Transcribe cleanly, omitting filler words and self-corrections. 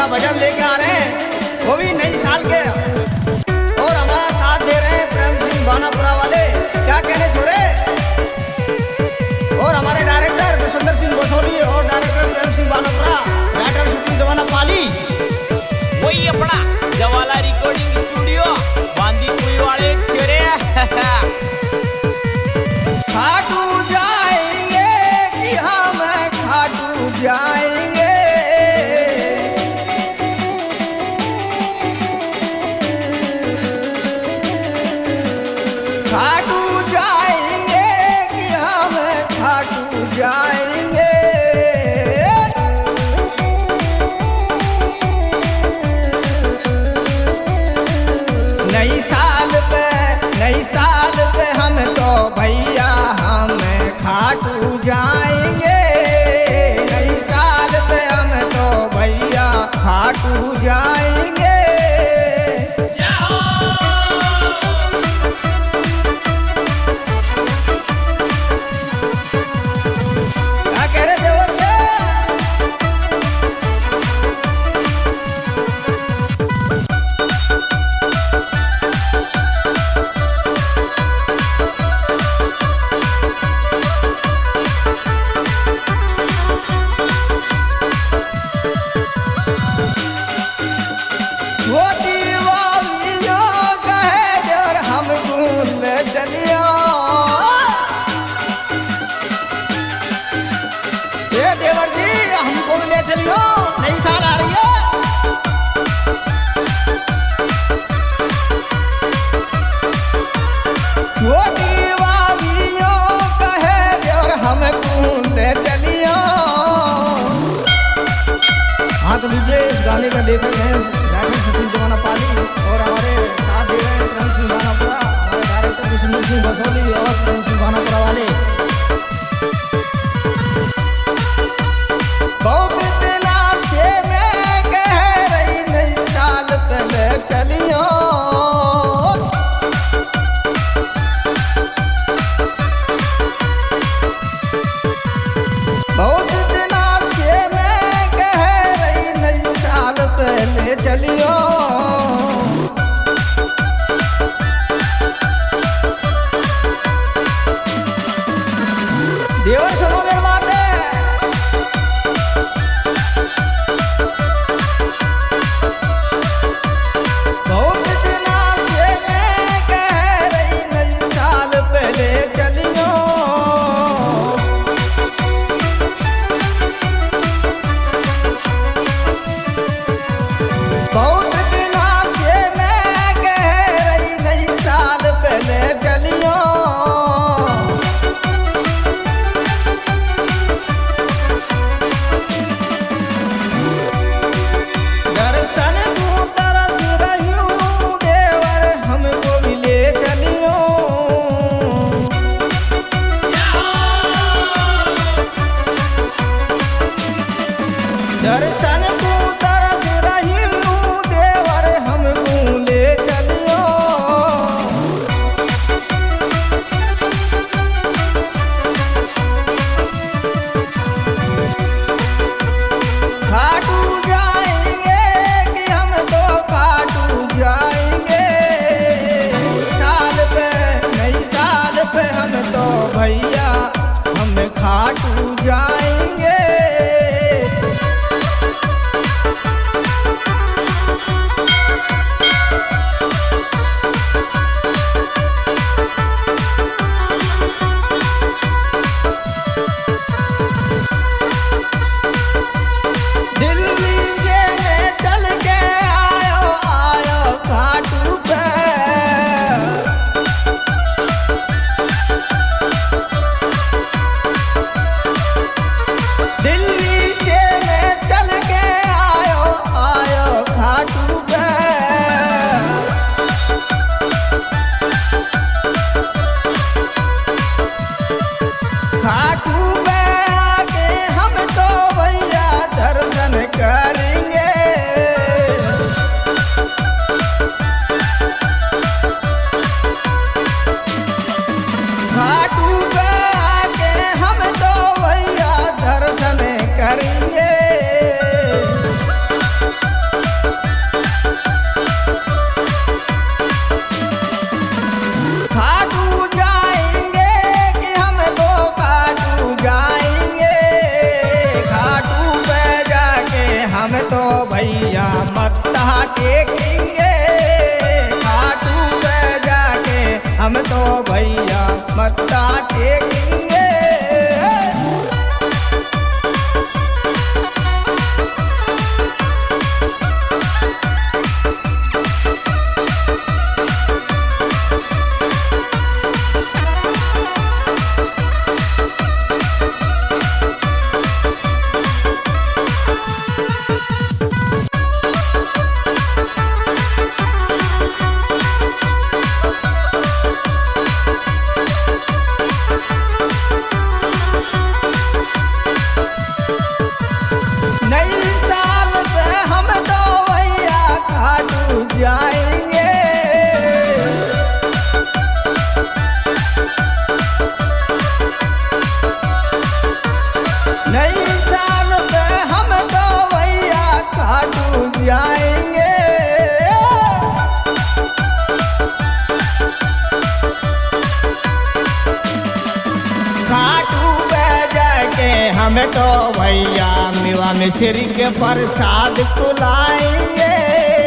का भजन लेके आ रहे हैं, वो भी नई साल के। और हमारा साथ दे रहे हैं प्रेम सिंह बानापुरा वाले, क्या कहने छोरे। और हमारे डायरेक्टर सुंदर सिंह बसोली और डायरेक्टर प्रेम सिंह बानापुरा, राइटर सुशील जवाना पाली। वही अपना जवाला रिकॉर्डिंग स्टूडियो बांदीपुरी वाले छोरे। खाटू जाएंगे कि हम खाटू जाएंगे, खाटू जाएंगे कि हम खाटू जाएंगे। नई साल पे हम तो भैया हम खाटू जाएंगे, नई साल पे हम तो भैया खाटू जाएंगे। क्या कह रहे देवर के? छोटी वालियों कहे देवर हम घूम चलियो, ये देवर जी हमको भी ले चलियो, नई साल आ रही है। छोटी वालियों कहे देवर हम घूम चलियो। हाँ तो लीजिए, इस गाने का लेखक हैं राइटर सुशील जवाना पाली और हमारे साथ दे रहे हैं प्रेम सिंह बानापुरा, हमारे डायरेक्टर सुंदर सिंह बसोली और प्रेम सिंह बानापुरा वाले। बहुत दिना से मैं कह रही नई साल पहले चलियो, बहुत दिना से मैं कह रही नई साल पहले चलियो। में तो भैया मेवा मिश्री के प्रसाद खुलाएंगे।